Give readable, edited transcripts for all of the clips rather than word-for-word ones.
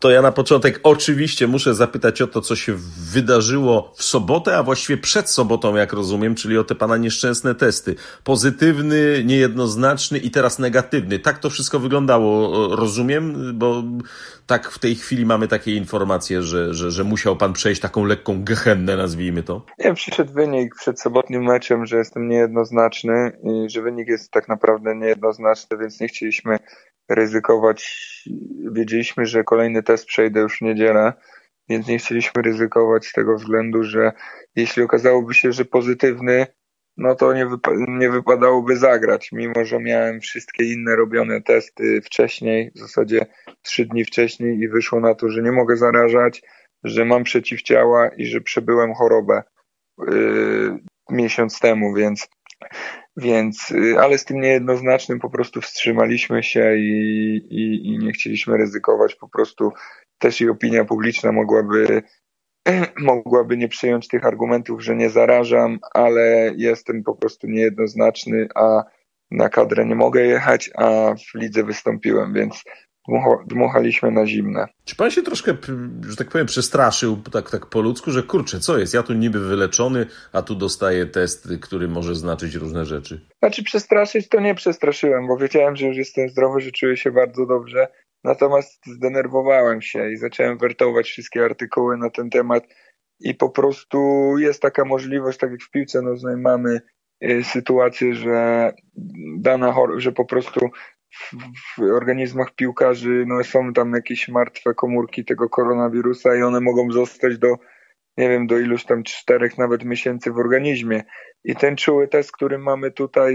To ja na początek oczywiście muszę zapytać o to, co się wydarzyło w sobotę, a właściwie przed sobotą, jak rozumiem, czyli o te pana nieszczęsne testy. Pozytywny, niejednoznaczny i teraz negatywny. Tak to wszystko wyglądało, rozumiem, bo tak w tej chwili mamy takie informacje, że musiał pan przejść taką lekką gehennę, nazwijmy to. Nie, przyszedł wynik przed sobotnim meczem, że jestem niejednoznaczny i że wynik jest tak naprawdę niejednoznaczny, więc nie chcieliśmy ryzykować. Wiedzieliśmy, że kolejny test przejdę już w niedzielę, więc nie chcieliśmy ryzykować z tego względu, że jeśli okazałoby się, że pozytywny, no to nie wypadałoby zagrać, mimo że miałem wszystkie inne robione testy wcześniej, w zasadzie 3 dni wcześniej i wyszło na to, że nie mogę zarażać, że mam przeciwciała i że przebyłem chorobę miesiąc temu, więc ale z tym niejednoznacznym po prostu wstrzymaliśmy się i nie chcieliśmy ryzykować. Po prostu też i opinia publiczna mogłaby nie przyjąć tych argumentów, że nie zarażam, ale jestem po prostu niejednoznaczny, a na kadrę nie mogę jechać, a w lidze wystąpiłem, więc dmuchaliśmy na zimne. Czy pan się troszkę, że tak powiem, przestraszył tak po ludzku, że kurczę, co jest? Ja tu niby wyleczony, a tu dostaję test, który może znaczyć różne rzeczy. Znaczy przestraszyć to nie przestraszyłem, bo wiedziałem, że już jestem zdrowy, że czuję się bardzo dobrze. Natomiast zdenerwowałem się i zacząłem wertować wszystkie artykuły na ten temat i po prostu jest taka możliwość, tak jak w piłce nożnej mamy sytuację, że że po prostu w organizmach piłkarzy są tam jakieś martwe komórki tego koronawirusa i one mogą zostać do iluś tam 4 nawet miesięcy w organizmie. I ten czuły test, który mamy tutaj,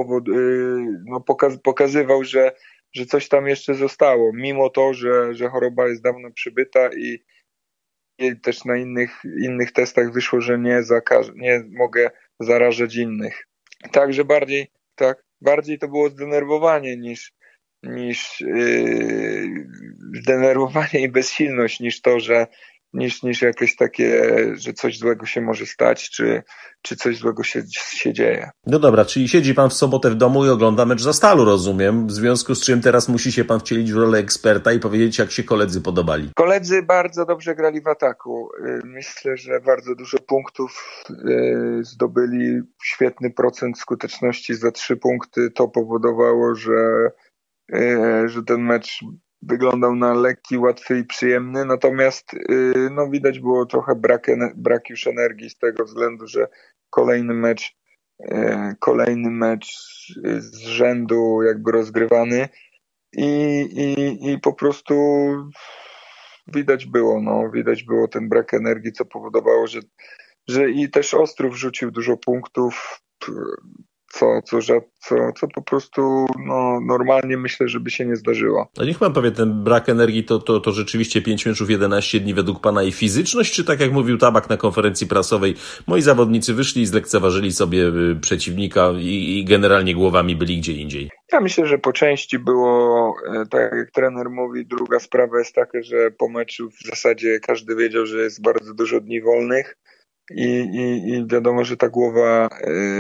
pokazywał, że coś tam jeszcze zostało, mimo to, że choroba jest dawno przybyta i też na innych testach wyszło, że nie mogę zarażać innych. Także bardziej to było zdenerwowanie niż zdenerwowanie i bezsilność niż to, że niż jakieś takie, że coś złego się może stać, czy coś złego się dzieje. No dobra, czyli siedzi pan w sobotę w domu i ogląda mecz Zastalu, rozumiem, w związku z czym teraz musi się pan wcielić w rolę eksperta i powiedzieć, jak się koledzy podobali. Koledzy bardzo dobrze grali w ataku. Myślę, że bardzo dużo punktów zdobyli, świetny procent skuteczności za 3 punkty. To powodowało, że ten mecz wyglądał na lekki, łatwy i przyjemny, natomiast widać było trochę brak już energii z tego względu, że kolejny mecz z rzędu jakby rozgrywany i po prostu widać było ten brak energii, co powodowało, że i też Ostrów rzucił dużo punktów, co po prostu normalnie myślę, żeby się nie zdarzyło. A niech pan powie, ten brak energii to rzeczywiście 5 meczów, 11 dni według pana i fizyczność, czy tak jak mówił Tabak na konferencji prasowej, moi zawodnicy wyszli i zlekceważyli sobie przeciwnika i generalnie głowami byli gdzie indziej? Ja myślę, że po części było, tak jak trener mówi, druga sprawa jest taka, że po meczu w zasadzie każdy wiedział, że jest bardzo dużo dni wolnych i wiadomo, że ta głowa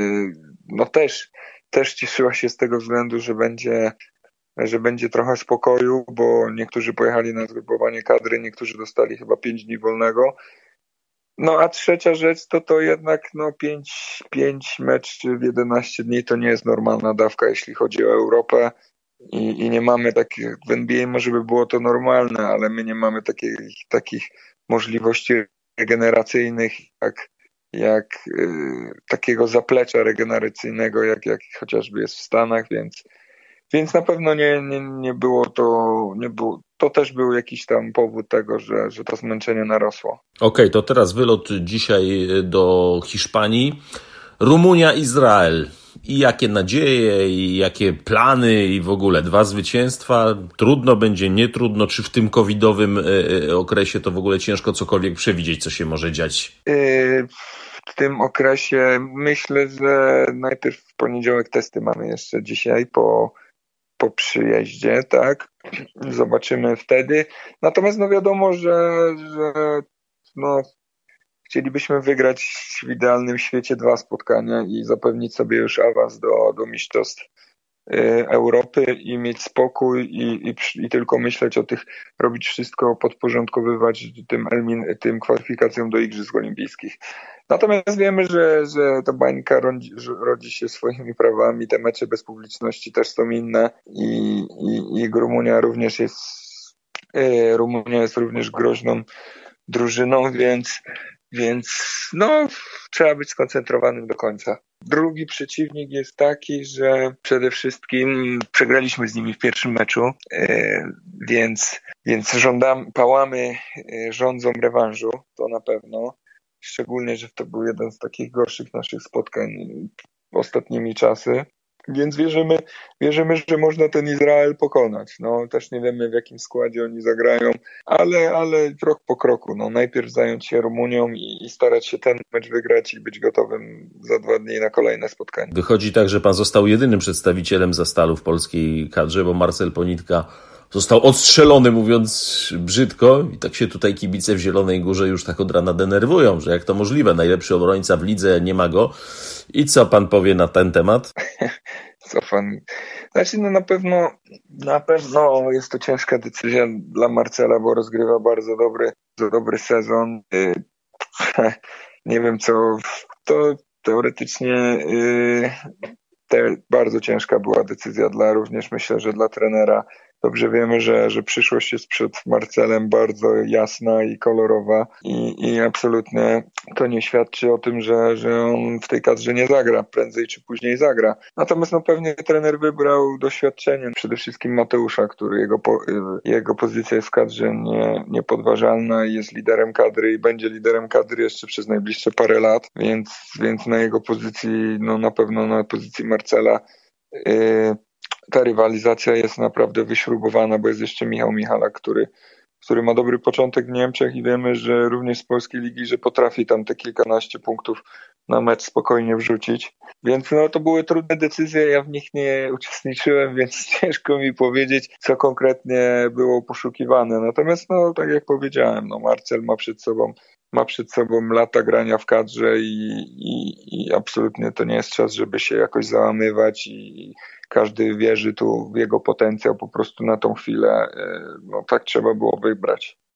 też cieszyła się z tego względu, że będzie trochę spokoju, bo niektórzy pojechali na zgrupowanie kadry, niektórzy dostali chyba 5 dni wolnego. A trzecia rzecz to jednak 5 meczy w 11 dni to nie jest normalna dawka, jeśli chodzi o Europę i nie mamy takich, w NBA może by było to normalne, ale my nie mamy takich możliwości regeneracyjnych jak takiego zaplecza regeneracyjnego, jak chociażby jest w Stanach, więc na pewno nie było to też był jakiś tam powód tego, że to zmęczenie narosło. Okej, to teraz wylot dzisiaj do Hiszpanii. Rumunia, Izrael. I jakie nadzieje, i jakie plany, i w ogóle 2 zwycięstwa. Trudno będzie, nie trudno. Czy w tym covidowym okresie to w ogóle ciężko cokolwiek przewidzieć, co się może dziać? W tym okresie myślę, że najpierw w poniedziałek testy mamy jeszcze dzisiaj po przyjeździe, tak? Zobaczymy wtedy. Natomiast wiadomo, że chcielibyśmy wygrać w idealnym świecie 2 spotkania i zapewnić sobie już awans do mistrzostw Europy i mieć spokój i tylko myśleć o tych, robić wszystko, podporządkowywać tym kwalifikacjom do Igrzysk Olimpijskich. Natomiast wiemy, że ta bańka rodzi się swoimi prawami, te mecze bez publiczności też są inne i Rumunia jest również groźną drużyną, więc no, trzeba być skoncentrowanym do końca. Drugi przeciwnik jest taki, że przede wszystkim przegraliśmy z nimi w pierwszym meczu, więc pałamy żądzą rewanżu, to na pewno. Szczególnie, że to był jeden z takich gorszych naszych spotkań ostatnimi czasy. Więc wierzymy, że można ten Izrael pokonać. No, też nie wiemy, w jakim składzie oni zagrają, ale krok po kroku. No, najpierw zająć się Rumunią i starać się ten mecz wygrać i być gotowym za 2 dni na kolejne spotkanie. Wychodzi tak, że pan został jedynym przedstawicielem Zastalu w polskiej kadrze, bo Marcel Ponitka został odstrzelony, mówiąc brzydko, i tak się tutaj kibice w Zielonej Górze już tak od rana denerwują, że jak to możliwe, najlepszy obrońca w lidze, nie ma go. I co pan powie na ten temat? Znaczy, no na pewno jest to ciężka decyzja dla Marcela, bo rozgrywa bardzo dobry sezon. Nie wiem co, to teoretycznie bardzo ciężka była decyzja również myślę, że dla trenera. Dobrze wiemy, że przyszłość jest przed Marcelem bardzo jasna i kolorowa i absolutnie to nie świadczy o tym, że on w tej kadrze nie zagra, prędzej czy później zagra. Natomiast pewnie trener wybrał doświadczenie, przede wszystkim Mateusza, który jego pozycja jest w kadrze niepodważalna i jest liderem kadry i będzie liderem kadry jeszcze przez najbliższe parę lat, więc na jego pozycji, na pewno na pozycji Marcela ta rywalizacja jest naprawdę wyśrubowana, bo jest jeszcze Michał Michalak, który ma dobry początek w Niemczech i wiemy, że również z polskiej ligi, że potrafi tam te kilkanaście punktów na mecz spokojnie wrzucić. Więc to były trudne decyzje, ja w nich nie uczestniczyłem, więc ciężko mi powiedzieć, co konkretnie było poszukiwane. Natomiast tak jak powiedziałem, Marcel ma przed sobą lata grania w kadrze i absolutnie to nie jest czas, żeby się jakoś załamywać i każdy wierzy tu w jego potencjał po prostu na tą chwilę. Tak trzeba było wybrać.